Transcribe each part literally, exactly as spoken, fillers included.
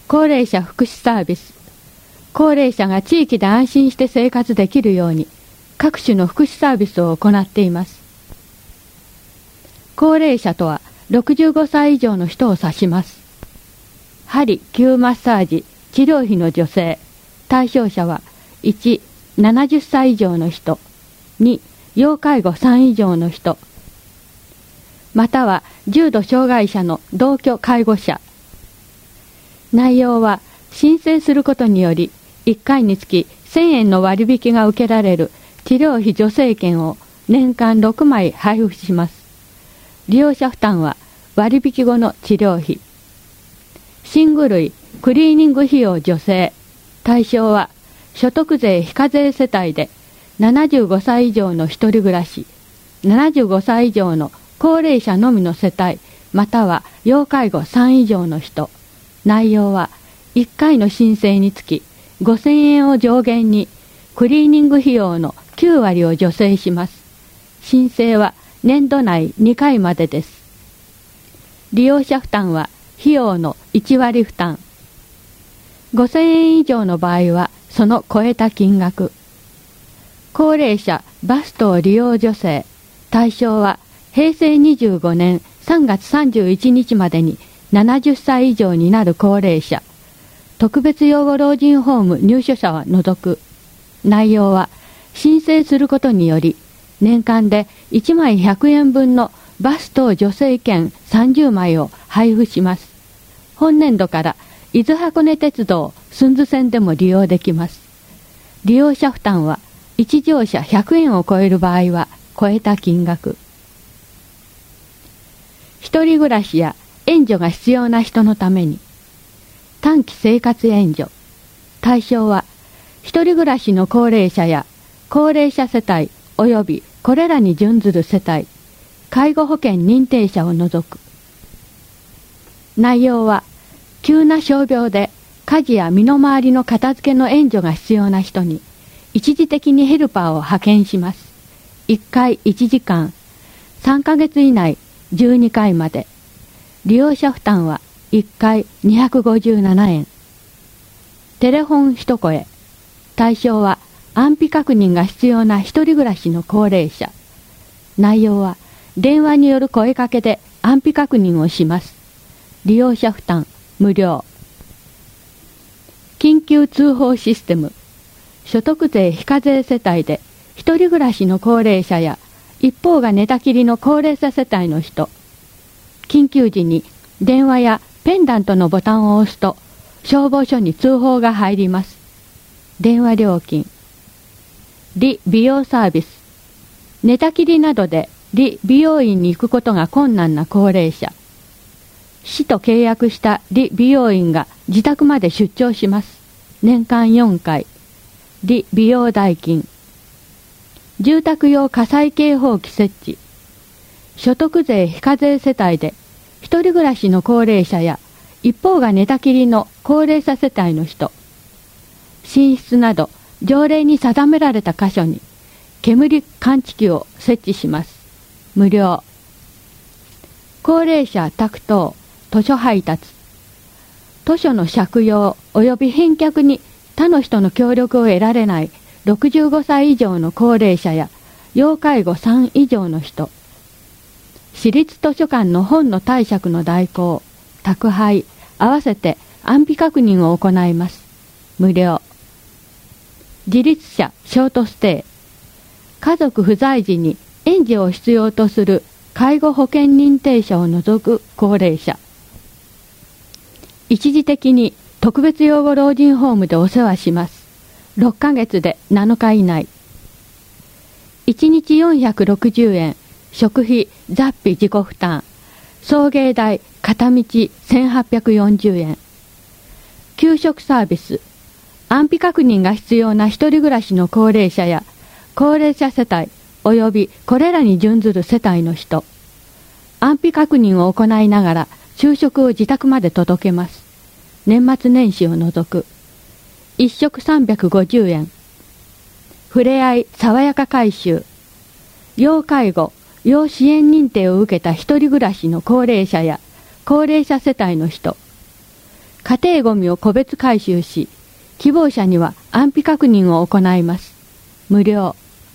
高齢者福祉サービス。高齢者が地域で安心して生活できるように各種の福祉サービスを行っています。高齢者とはろくじゅうごさい以上の人を指します。鍼・灸マッサージ、治療費の助成。対象者はいち、ななじゅっさい以上の人。に、要介護さん以上の人。または重度障害者の同居介護者。内容は申請することによりいっかいにつきせんえんの割引が受けられる治療費助成券を年間ろくまい配布します。利用者負担は割引後の治療費。寝具類、クリーニング費用助成。対象は所得税非課税世帯でななじゅうごさい以上の一人暮らし、ななじゅうごさい以上の高齢者のみの世帯、または要介護さん以上の人。内容はいっかいの申請につきごせんえんを上限にクリーニング費用のきゅうわりを助成します。申請は年度内にかいまでです。利用者負担は費用のいちわり負担。ごせんえん以上の場合はその超えた金額。高齢者バス等利用助成。対象はへいせいにじゅうごねんさんがつさんじゅういちにちまでにななじゅっさい以上になる高齢者、特別養護老人ホーム入所者は除く。内容は申請することにより年間でいちまいひゃくえんぶんのバス等助成券さんじゅうまいを配布します。本年度から伊豆箱根鉄道駿豆線でも利用できます。利用者負担はいち乗車ひゃくえんを超える場合は超えた金額。一人暮らしや援助が必要な人のために短期生活援助。対象は一人暮らしの高齢者や高齢者世帯及びこれらに準ずる世帯、介護保険認定者を除く。内容は急な傷病で家事や身の回りの片付けの援助が必要な人に一時的にヘルパーを派遣します。いっかいいちじかん、さんかげつ以内じゅうにかいまで。利用者負担はいっかいにひゃくごじゅうななえん。テレフォン一声。対象は安否確認が必要な一人暮らしの高齢者。内容は電話による声かけで安否確認をします。利用者負担無料。緊急通報システム。所得税非課税世帯で一人暮らしの高齢者や一方が寝たきりの高齢者世帯の人。緊急時に電話やペンダントのボタンを押すと消防署に通報が入ります。電話料金。理美容サービス。寝たきりなどで理美容院に行くことが困難な高齢者。市と契約した理美容院が自宅まで出張します。年間よんかい。理美容代金。住宅用火災警報器設置。所得税非課税世帯で一人暮らしの高齢者や一方が寝たきりの高齢者世帯の人。寝室など条例に定められた箇所に煙感知器を設置します。無料。高齢者宅等図書配達。図書の借用及び返却に他の人の協力を得られないろくじゅうごさい以上の高齢者や要介護さん以上の人。私立図書館の本の貸借の代行、宅配、合わせて安否確認を行います。無料。自立者ショートステイ。家族不在時に援助を必要とする介護保険認定者を除く高齢者。一時的に特別養護老人ホームでお世話します。ろっかげつでなのか以内。いちにちよんひゃくろくじゅうえん、食費、雑費自己負担。送迎代、片道せんはっぴゃくよんじゅうえん。給食サービス。安否確認が必要な一人暮らしの高齢者や高齢者世帯及びこれらに準ずる世帯の人。安否確認を行いながら昼食を自宅まで届けます。年末年始を除く。一食さんびゃくごじゅうえん。ふれあい爽やか改修。要介護、要支援認定を受けた一人暮らしの高齢者や高齢者世帯の人。 家庭ごみを個別回収し、希望者には安否確認を行います。無料。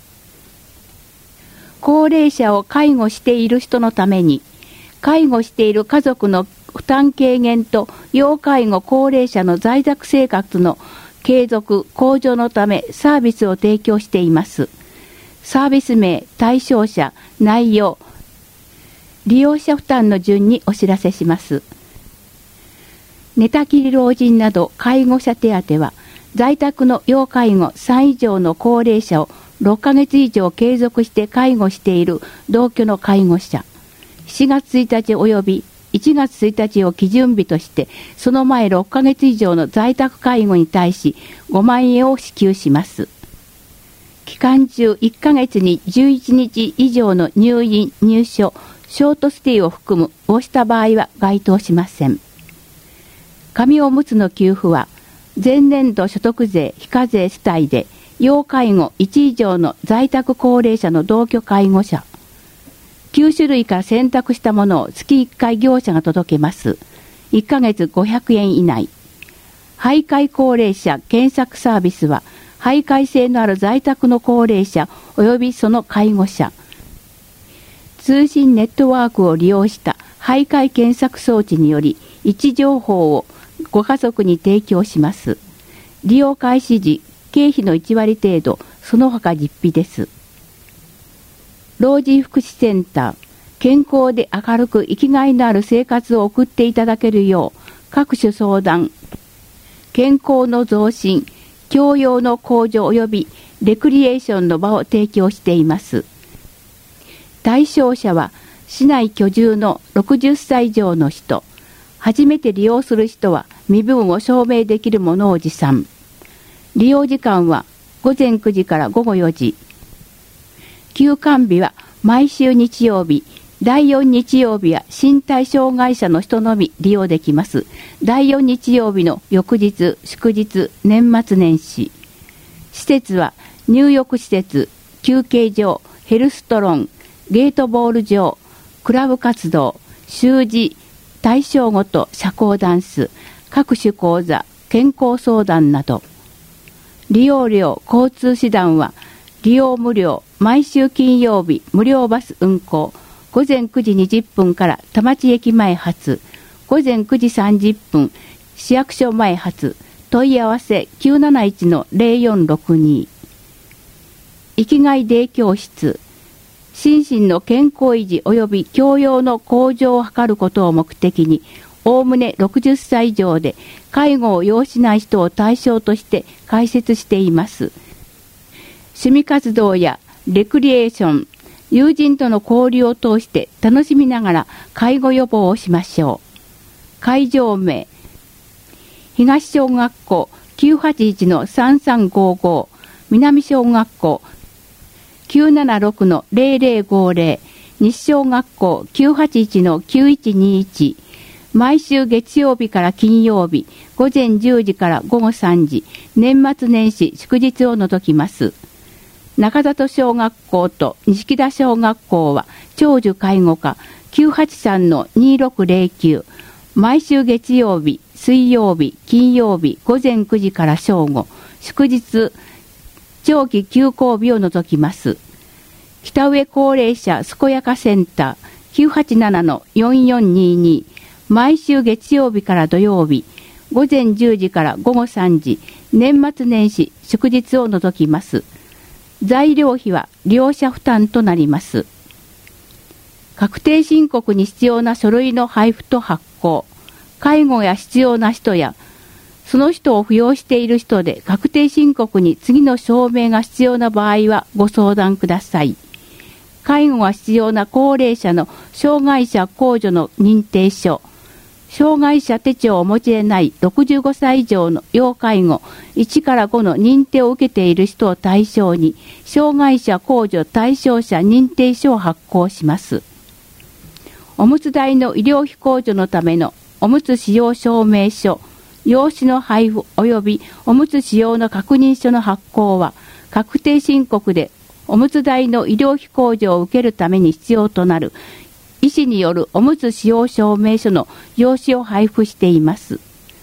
高齢者を介護している人のために、介護している家族の負担軽減と要介護高齢者の在宅生活の継続向上のためサービスを提供しています。サービス名、対象者、内容、利用者負担の順にお知らせします。寝たきり老人など介護者手当は、在宅の要介護さん以上の高齢者をろっかげつ以上継続して介護している同居の介護者、しちがつついたち及びいちがつついたちを基準日として、その前ろっかげつ以上の在宅介護に対しごまんえんを支給します。期間中いっかげつにじゅういちにち以上の入院・入所、ショートステイを含むをした場合は該当しません。紙おむつの給付は、前年度所得税非課税世帯で、要介護いち以上の在宅高齢者の同居介護者、きゅうしゅるいから選択したものを月いっかい業者が届けます。いっかげつごひゃくえん以内。徘徊高齢者検索サービスは、徘徊性のある在宅の高齢者及びその介護者、通信ネットワークを利用した徘徊検索装置により位置情報をご家族に提供します。利用開始時、経費のいちわり程度、その他実費です。老人福祉センター、健康で明るく生きがいのある生活を送っていただけるよう、各種相談、健康の増進、教養の向上及びレクリエーションの場を提供しています。対象者は、市内居住のろくじゅっさい以上の人、初めて利用する人は身分を証明できるものを持参。利用時間はごぜんくじからごごよじ。休館日は毎週日曜日、だいよん日曜日は身体障害者の人のみ利用できます。だいよん日曜日の翌日、祝日、年末年始。施設は入浴施設、休憩所、ヘルストロン、ゲートボール場、クラブ活動、習字、対象ごと社交ダンス、各種講座、健康相談など。利用料、交通手段は、利用無料、毎週金曜日無料バス運行、ごぜんくじにじゅっぷんから田町駅前発、ごぜんくじさんじゅっぷん市役所前発、問い合わせ きゅうなないちのぜろよんろくに。生きがいデイ教室、心身の健康維持及び教養の向上を図ることを目的に、おおむねろくじゅっさい以上で介護を要しない人を対象として開設しています。趣味活動やレクリエーション、友人との交流を通して楽しみながら介護予防をしましょう。会場名、東小学校 きゅうはちいちのさんさんごーごー、南小学校 きゅうななろくのぜろぜろごーぜろ、西小学校 きゅうはちいちのきゅういちにいち、毎週月曜日から金曜日、ごぜんじゅうじからごごさんじ、年末年始祝日を除きます。中里小学校と錦田小学校は長寿介護課 きゅうはちさんのにろくぜろきゅう、毎週月曜日、水曜日、金曜日、ごぜんくじから正午、祝日、長期休校日を除きます。北上高齢者健やかセンター きゅうはちななのよんよんにに、毎週月曜日から土曜日、ごぜんじゅうじからごごさんじ、年末年始祝日を除きます。材料費は利用者負担となります。確定申告に必要な書類の配布と発行、介護や必要な人や、その人を扶養している人で確定申告に次の証明が必要な場合はご相談ください。介護が必要な高齢者の障害者控除の認定書、障害者手帳をお持ちでないろくじゅうごさい以上の要介護いちからごの認定を受けている人を対象に、障害者控除対象者認定書を発行します。おむつ代の医療費控除のためのおむつ使用証明書、用紙の配布及びおむつ使用の確認書の発行は、確定申告でおむつ代の医療費控除を受けるために必要となる医師によるおむつ使用証明書の用紙を配布しています。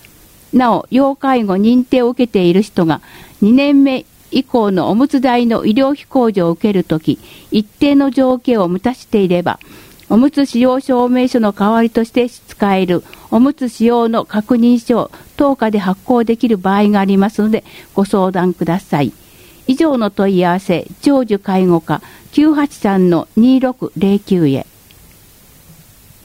なお、要介護認定を受けている人がにねんめ以降のおむつ代の医療費控除を受けるとき、一定の条件を満たしていれば、おむつ使用証明書の代わりとして使えるおむつ使用の確認書を当課で発行できる場合がありますのでご相談ください。以上の問い合わせ、長寿介護課 きゅうはちさんのにろくゼロきゅう へ。